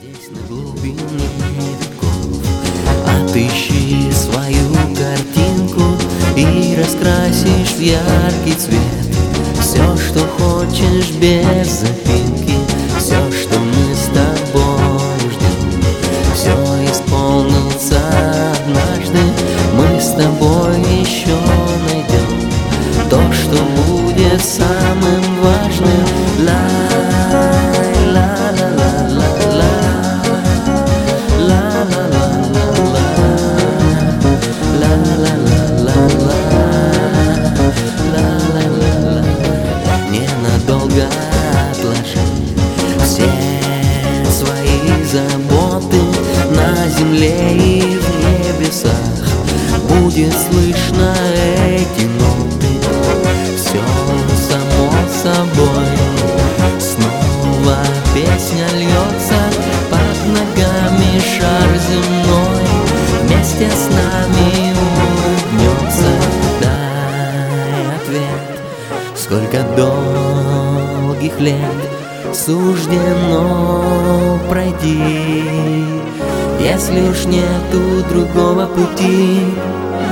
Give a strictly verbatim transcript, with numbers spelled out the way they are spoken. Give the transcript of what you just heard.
Здесь на глубине веков отыщи свою картинку и раскрасишь в яркий цвет все, что хочешь, без запинки. Все, что мы с тобой ждем, все исполнится однажды. Мы с тобой еще найдем то, что будет самым важным. Ненадолго отложи все свои заботы на земле и в небесах. Будет слышно эти ноты, все само собой. Снова песня льется под ногами, шар земной вместе с нами улыбнется. Дай ответ, сколько долгих лет суждено пройти, если уж нету другого пути.